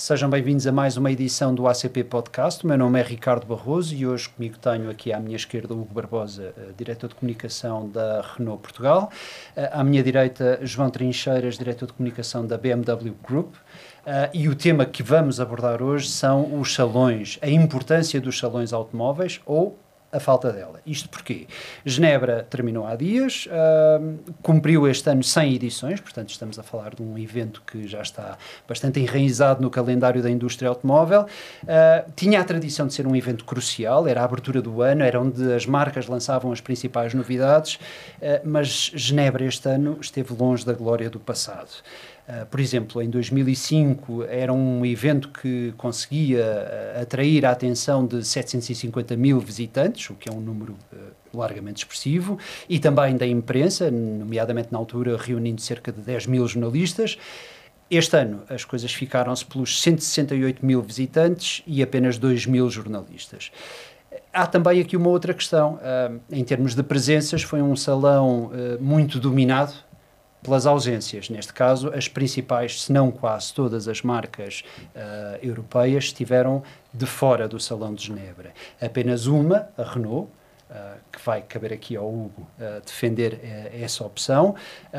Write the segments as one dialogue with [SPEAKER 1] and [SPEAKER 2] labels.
[SPEAKER 1] Sejam bem-vindos a mais uma edição do ACP Podcast. O meu nome é Ricardo Barroso e hoje comigo tenho aqui à minha esquerda o Hugo Barbosa, diretor de comunicação da Renault Portugal. À minha direita, João Trincheiras, diretor de comunicação da BMW Group. E o tema que vamos abordar hoje são os salões, a importância dos salões automóveis ou a falta dela. Isto porquê? Genebra terminou há dias, cumpriu este ano 100 edições, portanto estamos a falar de um evento que já está bastante enraizado no calendário da indústria automóvel. Tinha a tradição de ser um evento crucial, era a abertura do ano, era onde as marcas lançavam as principais novidades, mas Genebra este ano esteve longe da glória do passado. Por exemplo, em 2005 era um evento que conseguia atrair a atenção de 750 mil visitantes, o que é um número largamente expressivo, e também da imprensa, nomeadamente na altura reunindo cerca de 10 mil jornalistas. Este ano as coisas ficaram-se pelos 168 mil visitantes e apenas 2 mil jornalistas. Há também aqui uma outra questão. Em termos de presenças, foi um salão muito dominado pelas ausências. Neste caso, as principais, se não quase todas as marcas europeias estiveram de fora do Salão de Genebra. Apenas uma, a Renault, que vai caber aqui ao Hugo defender essa opção,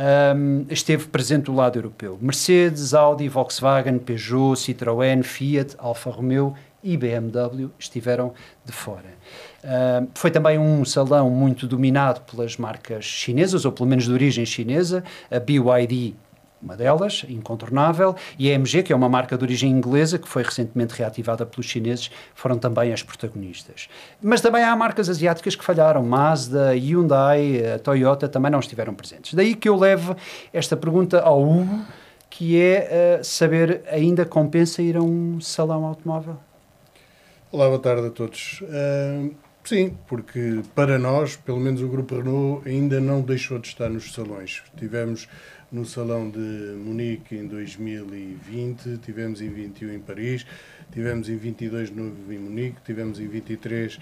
[SPEAKER 1] esteve presente do lado europeu. Mercedes, Audi, Volkswagen, Peugeot, Citroën, Fiat, Alfa Romeo e BMW estiveram de fora. Foi também um salão muito dominado pelas marcas chinesas, ou pelo menos de origem chinesa, a BYD, uma delas, incontornável, e a AMG, que é uma marca de origem inglesa, que foi recentemente reativada pelos chineses, foram também as protagonistas. Mas também há marcas asiáticas que falharam, Mazda, Hyundai, Toyota também não estiveram presentes. Daí que eu levo esta pergunta ao Hugo, que é saber, ainda compensa ir a um salão automóvel?
[SPEAKER 2] Olá, boa tarde a todos. Sim, porque para nós, pelo menos o Grupo Renault, ainda não deixou de estar nos salões. Estivemos no Salão de Munique em 2020, tivemos em 21 em Paris, tivemos em 22 de novo em Munique, tivemos em 23...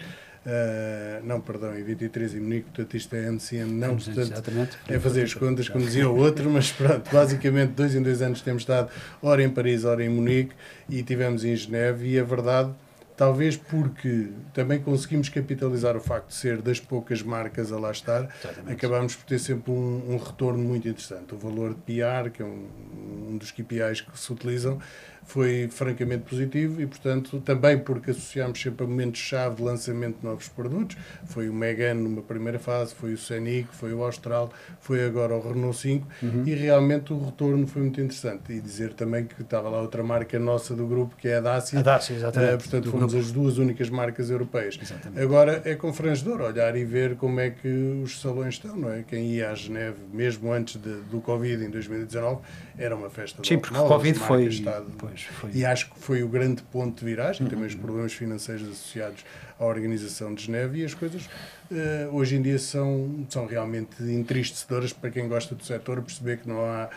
[SPEAKER 2] em 23 em Munique, portanto isto é NCM, não, portanto
[SPEAKER 1] exatamente,
[SPEAKER 2] é fazer as contas como dizia o outro, mas pronto, basicamente 2 em 2 anos temos estado ora em Paris, ora em Munique e tivemos em Geneve e a verdade, talvez porque também conseguimos capitalizar o facto de ser das poucas marcas a lá estar, acabamos por ter sempre um retorno muito interessante. O valor de PR, que é um dos KPIs que se utilizam, foi francamente positivo e, portanto, também porque associámos sempre a momentos-chave de lançamento de novos produtos. Foi o Megane numa primeira fase, foi o Scenic, foi o Austral, foi agora o Renault 5 e realmente o retorno foi muito interessante. E dizer também que estava lá outra marca nossa do grupo, que é a Dacia.
[SPEAKER 1] A Dacia, exatamente.
[SPEAKER 2] Portanto, fomos as duas únicas marcas europeias.
[SPEAKER 1] Exatamente.
[SPEAKER 2] Agora é confrangedor olhar e ver como é que os salões estão, não é? Quem ia a Geneve, mesmo antes do Covid, em 2019, era uma festa de
[SPEAKER 1] Sim, porque o Covid foi...
[SPEAKER 2] Foi. E acho que foi o grande ponto de viragem, também os problemas financeiros associados à organização de Geneve e as coisas hoje em dia são realmente entristecedoras para quem gosta do setor, perceber que não há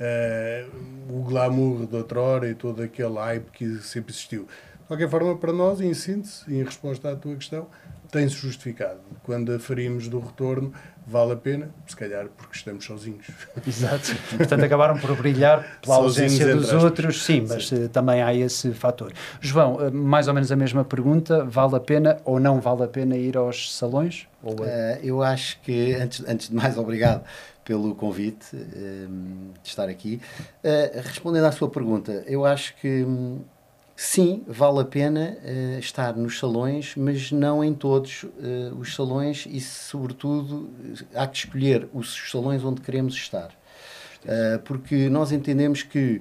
[SPEAKER 2] o glamour de outrora e todo aquele hype que sempre existiu. De qualquer forma, para nós, em síntese, em resposta à tua questão, tem-se justificado. Quando aferimos do retorno, vale a pena, se calhar porque estamos sozinhos.
[SPEAKER 1] Exato. Portanto, acabaram por brilhar pela ausência dos outros, sim, mas também há esse fator. João, mais ou menos a mesma pergunta, vale a pena ou não vale a pena ir aos salões?
[SPEAKER 3] Eu acho que, antes de mais, obrigado pelo convite de estar aqui. Respondendo à sua pergunta, eu acho que sim, vale a pena estar nos salões, mas não em todos os salões e, sobretudo, há que escolher os salões onde queremos estar. Porque nós entendemos que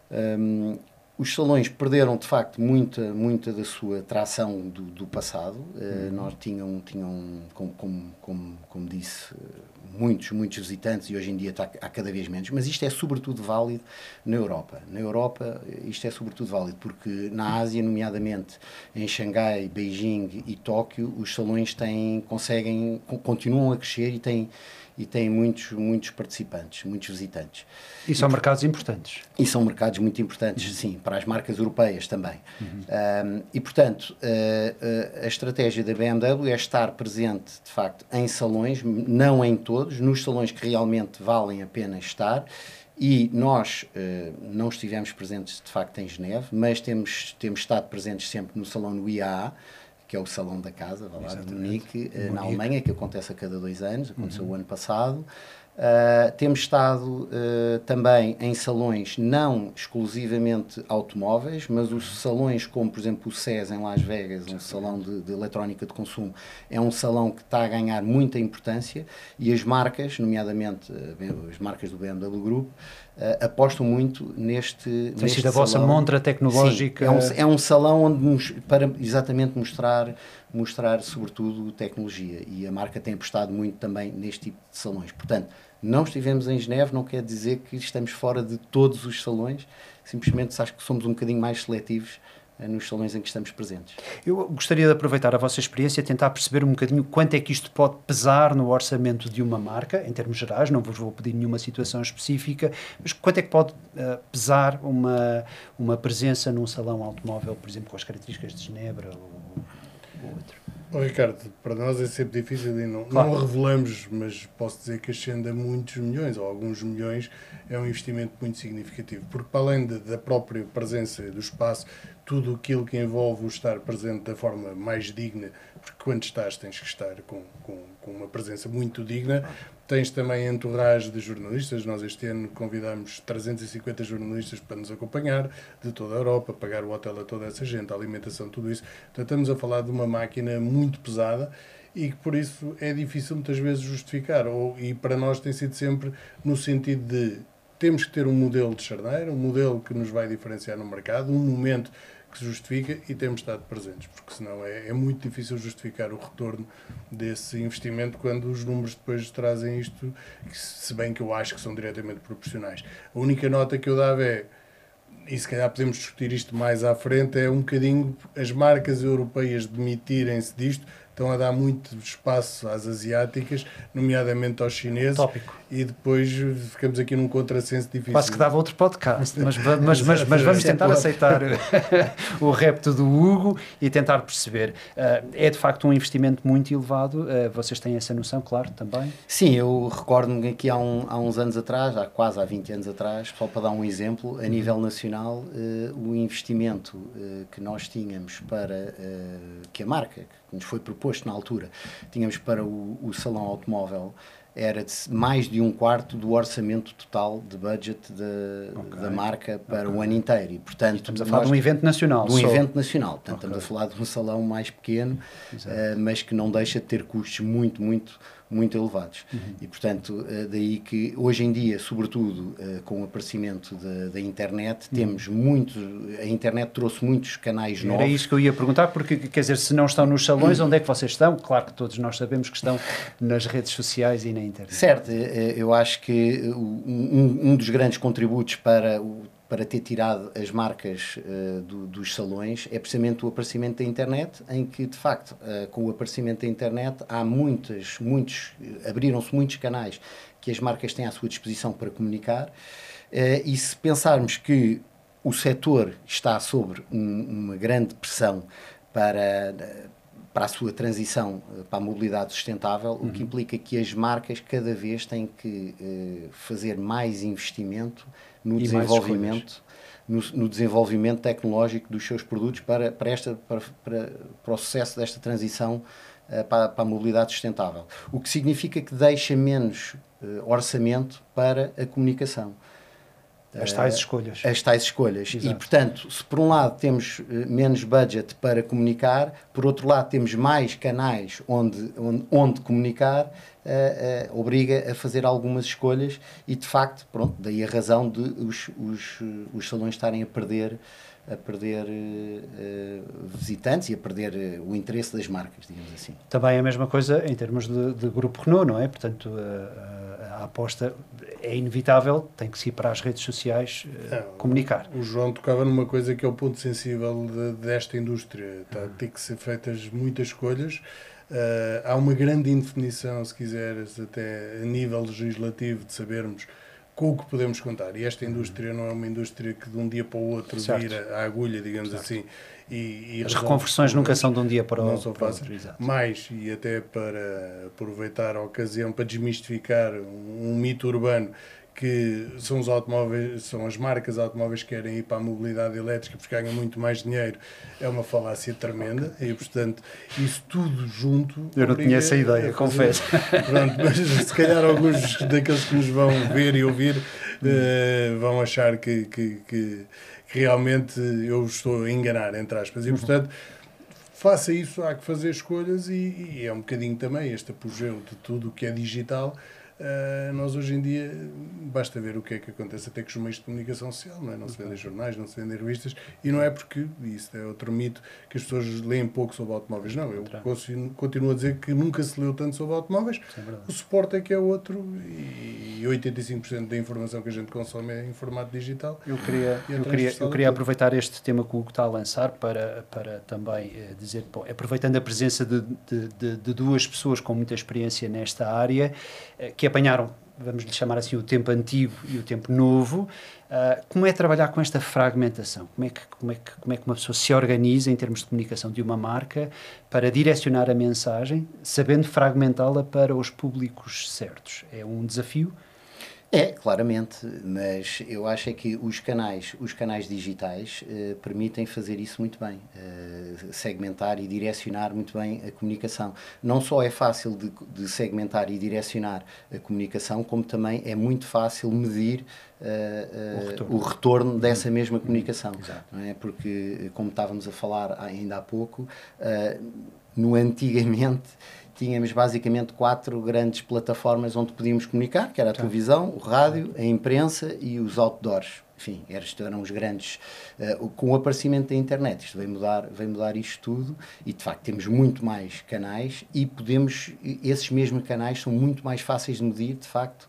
[SPEAKER 3] os salões perderam, de facto, muita da sua tração do passado. Nós tinham como disse, muitos visitantes e hoje em dia há cada vez menos, mas isto é sobretudo válido na Europa. Na Europa isto é sobretudo válido porque na Ásia, nomeadamente em Xangai, Beijing e Tóquio, os salões continuam a crescer e têm muitos participantes, muitos visitantes.
[SPEAKER 1] E são mercados importantes.
[SPEAKER 3] E são mercados muito importantes, sim, para as marcas europeias também. E, portanto, a estratégia da BMW é estar presente, de facto, em salões, não em todos, nos salões que realmente valem a pena estar E nós não estivemos presentes, de facto, em Geneve, mas temos estado presentes sempre no salão no IAA, que é o salão da casa, de Munique, na Alemanha, que acontece a cada 2 anos, aconteceu o ano passado. Temos estado também em salões não exclusivamente automóveis, mas os salões como, por exemplo, o CES em Las Vegas, um salão de eletrónica de consumo, é um salão que está a ganhar muita importância, e as marcas, nomeadamente as marcas do BMW Group, apostam muito neste
[SPEAKER 1] Tem sido a
[SPEAKER 3] salão.
[SPEAKER 1] vossa montra tecnológica.
[SPEAKER 3] Sim, é um salão onde para exatamente mostrar sobretudo tecnologia, e a marca tem apostado muito também neste tipo de salões. Portanto, não estivemos em Geneve, não quer dizer que estamos fora de todos os salões, simplesmente acho que somos um bocadinho mais seletivos nos salões em que estamos presentes.
[SPEAKER 1] Eu gostaria de aproveitar a vossa experiência e tentar perceber um bocadinho quanto é que isto pode pesar no orçamento de uma marca, em termos gerais, não vos vou pedir nenhuma situação específica, mas quanto é que pode pesar uma presença num salão automóvel, por exemplo, com as características de Genebra ou outro?
[SPEAKER 2] Ricardo, para nós é sempre difícil e não revelamos, mas posso dizer que ascende a muitos milhões, ou alguns milhões, é um investimento muito significativo, porque para além da própria presença do espaço, tudo aquilo que envolve o estar presente da forma mais digna, porque quando estás tens que estar com uma presença muito digna, tens também a entourage de jornalistas. Nós este ano convidámos 350 jornalistas para nos acompanhar, de toda a Europa, pagar o hotel a toda essa gente, a alimentação, tudo isso. Então estamos a falar de uma máquina muito pesada e que por isso é difícil muitas vezes justificar, e para nós tem sido sempre no sentido de temos que ter um modelo de charneira, um modelo que nos vai diferenciar no mercado, um momento que se justifica, e temos estado presentes, porque senão é muito difícil justificar o retorno desse investimento quando os números depois trazem isto, se bem que eu acho que são diretamente proporcionais. A única nota que eu dava é, e se calhar podemos discutir isto mais à frente, é um bocadinho as marcas europeias demitirem-se disto, estão a dar muito espaço às asiáticas, nomeadamente aos chineses.
[SPEAKER 1] Tópico.
[SPEAKER 2] E depois ficamos aqui num contrassenso difícil.
[SPEAKER 1] Quase que dava outro podcast, mas vamos tentar aceitar o repto do Hugo e tentar perceber. É de facto um investimento muito elevado, vocês têm essa noção, claro, também?
[SPEAKER 3] Sim, eu recordo-me que há uns anos atrás, quase há 20 anos atrás, só para dar um exemplo, a nível nacional, o investimento que nós tínhamos para, que a marca, que nos foi proposto na altura, tínhamos para o salão automóvel, era de mais de 1/4 do orçamento total de budget da marca para o ano inteiro. E, portanto,
[SPEAKER 1] estamos a falar de um evento nacional.
[SPEAKER 3] Evento nacional. Portanto, estamos a falar de um salão mais pequeno, mas que não deixa de ter custos muito, muito, muito elevados. E, portanto, daí que hoje em dia, sobretudo com o aparecimento da internet, temos a internet trouxe muitos canais novos.
[SPEAKER 1] Era isso que eu ia perguntar, porque, quer dizer, se não estão nos salões, onde é que vocês estão? Claro que todos nós sabemos que estão nas redes sociais e na internet.
[SPEAKER 3] Certo, eu acho que um dos grandes contributos para ter tirado as marcas dos salões é precisamente o aparecimento da internet, em que, de facto, com o aparecimento da internet, abriram-se muitos canais que as marcas têm à sua disposição para comunicar, e se pensarmos que o setor está sob uma grande pressão para a sua transição para a mobilidade sustentável, o que implica que as marcas cada vez têm que fazer mais investimento no desenvolvimento tecnológico dos seus produtos para o sucesso desta transição para a mobilidade sustentável. O que significa que deixa menos orçamento para a comunicação.
[SPEAKER 1] As tais escolhas.
[SPEAKER 3] Exato. E, portanto, se por um lado temos menos budget para comunicar, por outro lado temos mais canais onde comunicar, obriga a fazer algumas escolhas e, de facto, pronto, daí a razão de os salões estarem a perder visitantes e a perder o interesse das marcas, digamos assim.
[SPEAKER 1] Também é a mesma coisa em termos de grupo Renault, não é? Portanto, a aposta é inevitável, tem que se ir para as redes sociais comunicar.
[SPEAKER 2] O João tocava numa coisa que é o ponto sensível desta indústria. Tem que ser feitas muitas escolhas. Há uma grande indefinição, se quiseres, até a nível legislativo, de sabermos com o que podemos contar. E esta indústria não é uma indústria que de um dia para o outro vira a agulha, digamos assim. E
[SPEAKER 1] as reconversões nunca são de um dia para o outro.
[SPEAKER 2] Mais, e até para aproveitar a ocasião para desmistificar um mito urbano, que são os automóveis, são as marcas automóveis que querem ir para a mobilidade elétrica porque ganham muito mais dinheiro, é uma falácia tremenda. E, portanto, isso tudo junto...
[SPEAKER 1] Eu não tinha essa ideia, confesso.
[SPEAKER 2] Pronto, mas se calhar alguns daqueles que nos vão ver e ouvir vão achar que realmente eu estou a enganar, entre aspas. E, portanto, faça isso, há que fazer escolhas e é um bocadinho também este apogeu de tudo o que é digital. Nós hoje em dia basta ver o que é que acontece até com os meios de comunicação social, não é? Não se vendem jornais, não se vendem revistas, e não é porque, isso é outro mito, que as pessoas leem pouco sobre automóveis. Não, eu continuo a dizer que nunca se leu tanto sobre automóveis. O suporte é que é outro, e 85% da informação que a gente consome é em formato digital.
[SPEAKER 1] Eu queria aproveitar este tema que o Hugo está a lançar para também dizer, bom, aproveitando a presença de duas pessoas com muita experiência nesta área, que apanharam, vamos lhe chamar assim, o tempo antigo e o tempo novo, como é trabalhar com esta fragmentação? Como é que uma pessoa se organiza em termos de comunicação de uma marca para direcionar a mensagem, sabendo fragmentá-la para os públicos certos? É um desafio?
[SPEAKER 3] É, claramente, mas eu acho é que os canais digitais permitem fazer isso muito bem, segmentar e direcionar muito bem a comunicação. Não só é fácil de segmentar e direcionar a comunicação, como também é muito fácil medir o retorno dessa mesma comunicação. Não é? Porque, como estávamos a falar ainda há pouco, no antigamente tínhamos basicamente 4 grandes plataformas onde podíamos comunicar, que era a televisão, o rádio, a imprensa e os outdoors. Enfim, estes eram os grandes. Com o aparecimento da internet, isto veio mudar isto tudo e, de facto, temos muito mais canais e esses mesmos canais são muito mais fáceis de medir, de facto,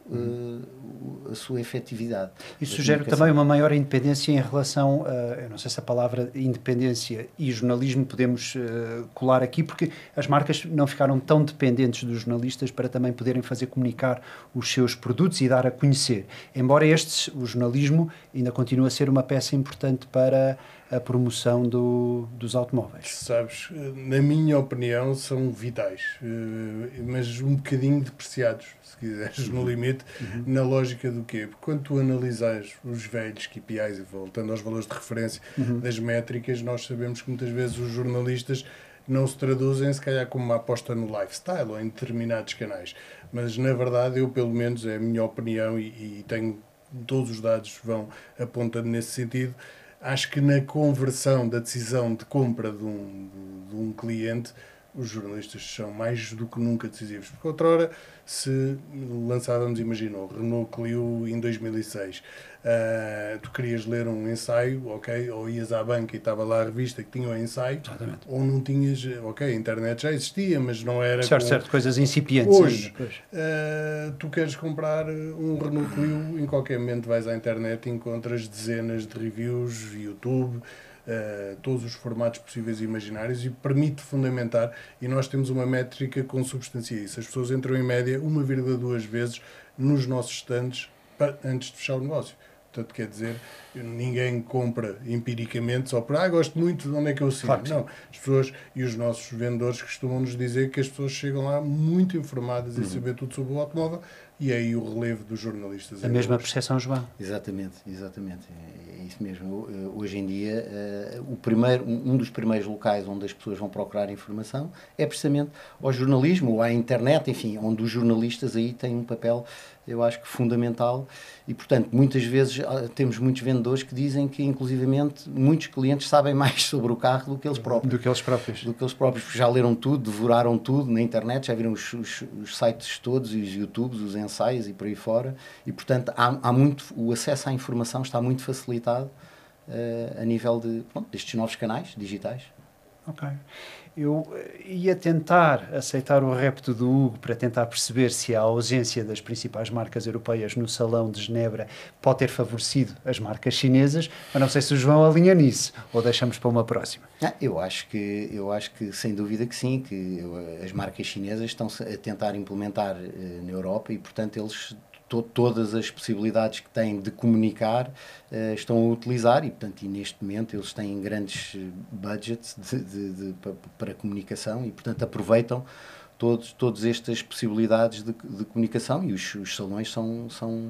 [SPEAKER 3] a sua efetividade.
[SPEAKER 1] Isso sugere também uma maior independência em relação, eu não sei se a palavra independência e jornalismo podemos colar aqui, porque as marcas não ficaram tão dependentes dos jornalistas para também poderem fazer comunicar os seus produtos e dar a conhecer. Embora o jornalismo ainda continua a ser uma peça importante para a promoção dos automóveis.
[SPEAKER 2] Sabes, na minha opinião, são vitais, mas um bocadinho depreciados, se quiseres, no limite, na lógica do quê? Porque quando tu analisas os velhos KPIs, e voltando aos valores de referência das métricas, nós sabemos que muitas vezes os jornalistas não se traduzem, se calhar, como uma aposta no lifestyle ou em determinados canais. Mas, na verdade, eu, pelo menos, é a minha opinião e tenho todos os dados vão apontando nesse sentido. Acho que na conversão da decisão de compra de um cliente, os jornalistas são mais do que nunca decisivos. Porque outrora, se lançávamos, imagina, o Renault Clio em 2006, tu querias ler um ensaio, ok, ou ias à banca e estava lá a revista que tinha o ensaio,
[SPEAKER 1] exatamente,
[SPEAKER 2] ou não tinhas, ok, a internet já existia, mas não era...
[SPEAKER 1] Certo, coisas incipientes.
[SPEAKER 2] Hoje, tu queres comprar um Renault Clio, em qualquer momento vais à internet e encontras dezenas de reviews, YouTube, todos os formatos possíveis e imaginários, e permite fundamentar, e nós temos uma métrica que consubstancia isso. As pessoas entram em média 1,2 vezes nos nossos stands antes de fechar o negócio. Portanto, quer dizer, ninguém compra empiricamente só por gosto muito, de onde é que eu sinto. Claro, não, as pessoas e os nossos vendedores costumam nos dizer que as pessoas chegam lá muito informadas e saber tudo sobre o automóvel, e é aí o relevo dos jornalistas.
[SPEAKER 1] A mesma percepção, João.
[SPEAKER 3] Exatamente. É isso mesmo. Hoje em dia, um dos primeiros locais onde as pessoas vão procurar informação é precisamente ao jornalismo ou à internet, enfim, onde os jornalistas aí têm um papel, eu acho que fundamental, e portanto muitas vezes temos muitos vendedores que dizem que inclusivamente muitos clientes sabem mais sobre o carro do que eles próprios, porque já leram tudo, devoraram tudo na internet, já viram os sites todos, os YouTubes, os ensaios e por aí fora, e portanto o acesso à informação está muito facilitado a nível destes novos canais digitais.
[SPEAKER 1] Ok. Eu ia tentar aceitar o repto do Hugo para tentar perceber se a ausência das principais marcas europeias no Salão de Genebra pode ter favorecido as marcas chinesas, mas não sei se o João alinha nisso, ou deixamos para uma próxima.
[SPEAKER 3] Eu acho que sem dúvida que sim, que as marcas chinesas estão a tentar implementar na Europa e, portanto, eles todas as possibilidades que têm de comunicar estão a utilizar e, portanto, neste momento eles têm grandes budgets para comunicação e, portanto, aproveitam todas estas possibilidades de comunicação, e os salões são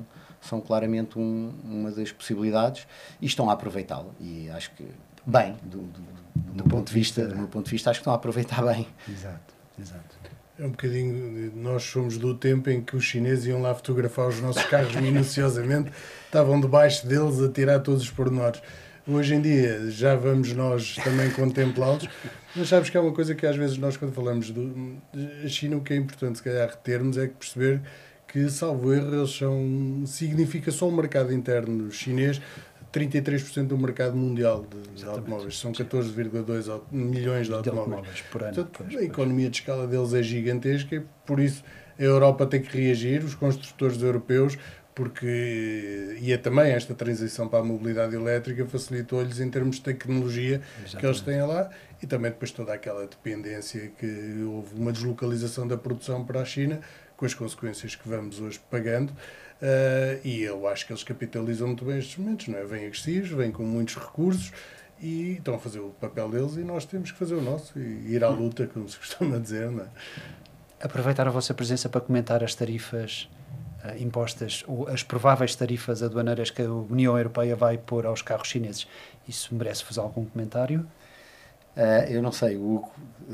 [SPEAKER 3] são claramente uma das possibilidades e estão a aproveitá-la. E acho que, bem, do meu ponto de vista, acho que estão a aproveitar bem.
[SPEAKER 1] Exato, exato.
[SPEAKER 2] É um bocadinho, nós somos do tempo em que os chineses iam lá fotografar os nossos carros minuciosamente, estavam debaixo deles a tirar todos os pormenores. Hoje em dia já vamos nós também contemplá-los, mas sabes que é uma coisa que às vezes nós, quando falamos da China, o que é importante se calhar retermos é que perceber que, salvo erro, eles significa só o mercado interno chinês 33% do mercado mundial de automóveis. São 14,2 milhões de automóveis
[SPEAKER 1] por ano.
[SPEAKER 2] Portanto, a economia de escala deles é gigantesca e por isso a Europa tem que reagir, os construtores europeus, porque também esta transição para a mobilidade elétrica facilitou-lhes em termos de tecnologia que eles têm lá e também depois toda aquela dependência que houve uma deslocalização da produção para a China, com as consequências que vamos hoje pagando. E eu acho que eles capitalizam muito bem estes momentos, não é? Vêm agressivos, vêm com muitos recursos e estão a fazer o papel deles e nós temos que fazer o nosso e ir à luta, como se costuma dizer, não é?
[SPEAKER 1] Aproveitar a vossa presença para comentar as tarifas impostas, ou as prováveis tarifas aduaneiras que a União Europeia vai pôr aos carros chineses. Isso merece-vos algum comentário?
[SPEAKER 3] Eu não sei, Hugo.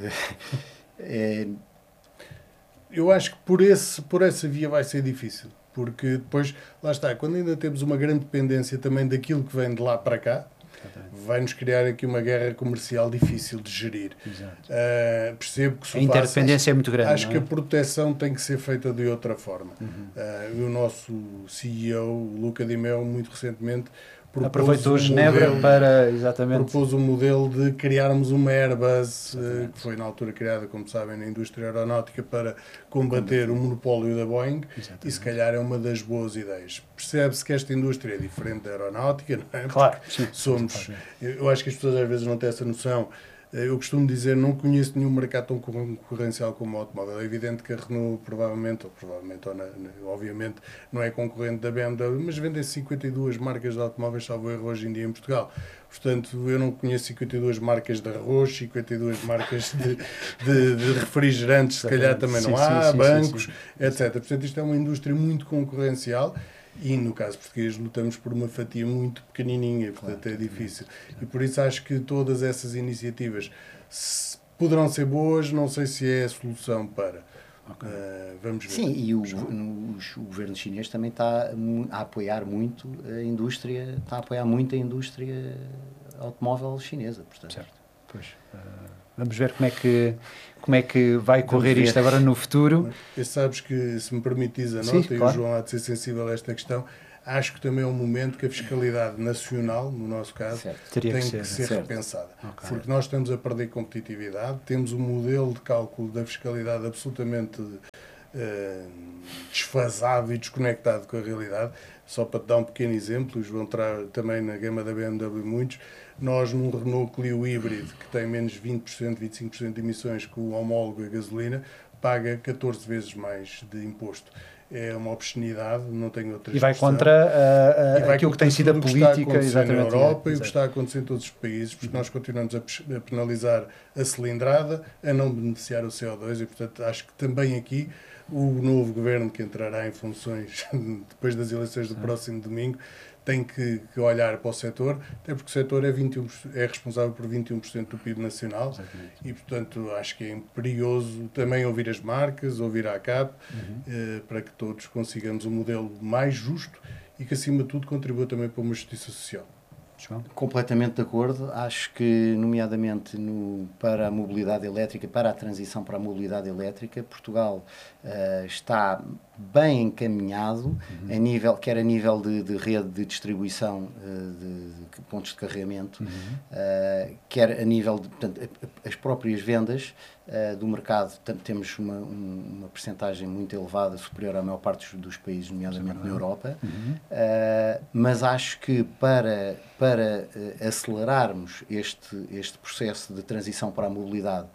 [SPEAKER 2] Eu acho que por essa via vai ser difícil, porque depois, lá está, quando ainda temos uma grande dependência também daquilo que vem de lá para cá, vai-nos criar aqui uma guerra comercial difícil de gerir. Percebo que
[SPEAKER 1] a interdependência é muito grande.
[SPEAKER 2] Acho que a proteção tem que ser feita de outra forma. O nosso CEO, o Luca Di Meo, muito recentemente
[SPEAKER 1] aproveitou Genebra para, exatamente,
[SPEAKER 2] propôs um modelo de criarmos uma Airbus, que foi na altura criada, como sabem, na indústria aeronáutica para combater o monopólio da Boeing. Exatamente. E se calhar é uma das boas ideias. Percebe-se que esta indústria é diferente da aeronáutica, não é?
[SPEAKER 1] Claro,
[SPEAKER 2] eu acho que as pessoas às vezes não têm essa noção. Eu costumo dizer, não conheço nenhum mercado tão concorrencial como o automóvel. É evidente que a Renault obviamente, não é concorrente da BMW, mas vendem 52 marcas de automóveis, salvo erro, hoje em dia em Portugal. Portanto, eu não conheço 52 marcas de arroz, 52 marcas de refrigerantes, se calhar também não há, bancos, etc. Portanto, isto é uma indústria muito concorrencial. E no caso português lutamos por uma fatia muito pequenininha, portanto é difícil. E por isso acho que todas essas iniciativas poderão ser boas, não sei se é a solução para. Vamos ver.
[SPEAKER 3] Sim, e o governo chinês também está a apoiar muito a indústria, automóvel chinesa, portanto.
[SPEAKER 1] Certo. Pois, vamos ver como é que vai correr isto agora no futuro.
[SPEAKER 2] E sabes que, se me permites a nota, e o João há de ser sensível a esta questão, acho que também é um momento que a fiscalidade nacional, no nosso caso, tem que ser repensada. Porque nós estamos a perder competitividade, temos um modelo de cálculo da fiscalidade absolutamente desfasado e desconectado com a realidade. Só para te dar um pequeno exemplo, o João terá também na gama da BMW muitos. Nós, num Renault Clio híbrido, que tem menos 20%, 25% de emissões que o homólogo a gasolina, paga 14 vezes mais de imposto. É uma obscenidade, não tenho outra expressão.
[SPEAKER 1] E vai contra aquilo que tem sido a política,
[SPEAKER 2] exatamente, na Europa e o que está a acontecer em todos os países, porque nós continuamos a penalizar a cilindrada, a não beneficiar o CO2 e, portanto, acho que também aqui o novo governo que entrará em funções depois das eleições do próximo domingo tem que olhar para o setor, até porque o setor é responsável por 21% do PIB nacional. Exatamente. E, portanto, acho que é imperioso também ouvir as marcas, ouvir a ACAP, para que todos consigamos um modelo mais justo e que, acima de tudo, contribua também para uma justiça social.
[SPEAKER 3] João? Completamente de acordo. Acho que, nomeadamente para a mobilidade elétrica, para a transição para a mobilidade elétrica, Portugal está bem encaminhado, quer a nível de rede de distribuição de pontos de carregamento, quer a nível de, portanto, as próprias vendas do mercado. Temos uma percentagem muito elevada, superior à maior parte dos países, nomeadamente na Europa, mas acho que para acelerarmos este processo de transição para a mobilidade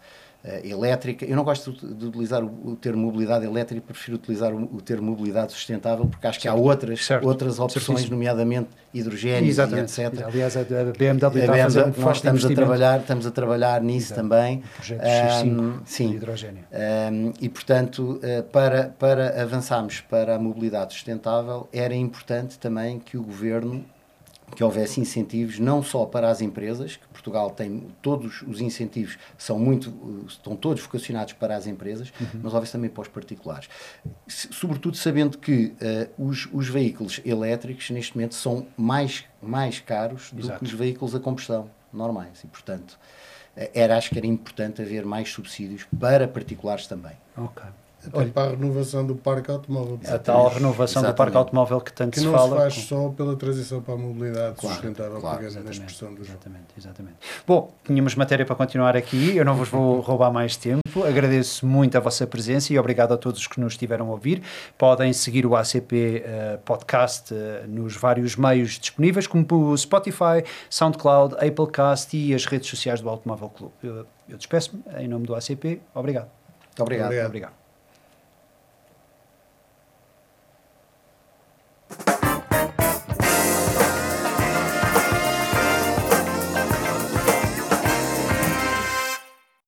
[SPEAKER 3] elétrica. Eu não gosto de utilizar o termo mobilidade elétrica, prefiro utilizar o termo mobilidade sustentável, porque acho que há outras opções, nomeadamente hidrogênio e etc.
[SPEAKER 1] Aliás, a BMW está a fazer um
[SPEAKER 3] nós estamos a trabalhar nisso também.
[SPEAKER 1] Projeto X5
[SPEAKER 3] sim.
[SPEAKER 1] de hidrogênio.
[SPEAKER 3] E, portanto, para avançarmos para a mobilidade sustentável, era importante também que o Governo, que houvesse incentivos não só para as empresas, que Portugal tem, todos os incentivos estão todos vocacionados para as empresas, mas houvesse também para os particulares. Sobretudo sabendo que os veículos elétricos neste momento são mais caros do que os veículos a combustão normais e, portanto, acho que era importante haver mais subsídios para particulares também.
[SPEAKER 1] Ok.
[SPEAKER 2] Até para a renovação do parque automóvel.
[SPEAKER 1] A tal renovação do parque automóvel que tanto se fala.
[SPEAKER 2] Que não se faz só pela transição para a mobilidade sustentável, pegando na expressão do jogo.
[SPEAKER 1] Exatamente. Bom, tínhamos matéria para continuar aqui, eu não vos vou roubar mais tempo, agradeço muito a vossa presença e obrigado a todos os que nos estiveram a ouvir. Podem seguir o ACP Podcast nos vários meios disponíveis, como o Spotify, SoundCloud, Applecast e as redes sociais do Automóvel Clube. Eu despeço-me em nome do ACP. Obrigado.
[SPEAKER 3] Muito obrigado.
[SPEAKER 1] Obrigado.